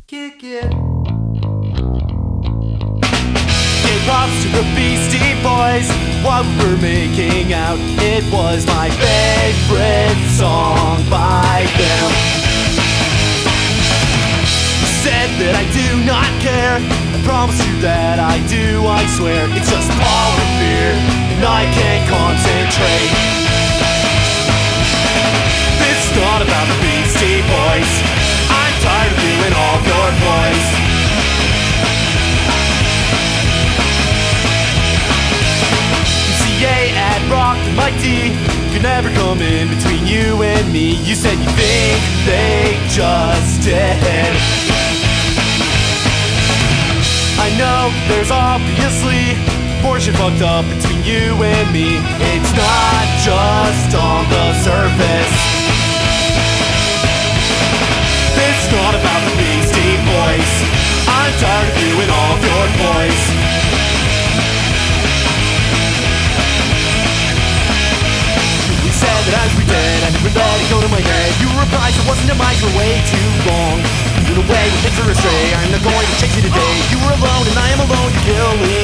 Kick it. Gave props to the Beastie Boys while we were making out. It was my favorite song by them. You said that I do not care. I promise you that I do, I swear. It's just Paul Revere and I can't concentrate. This is not about the Beastie Boys. I'm tired of doing all your boys. UCA at Rock my D could never come in between you and me. You said you think they just did. I know there's obviously portion fucked up between you and me. It's not just on the surface. It's not about the Beastie Boys. I'm tired of you and all of your boys. You said that as we did, I never let it go to my head. You replied it wasn't a mic for way too long. You went away with things for a stray. I'm not going to chase you today. You were alone and I am alone. You're killing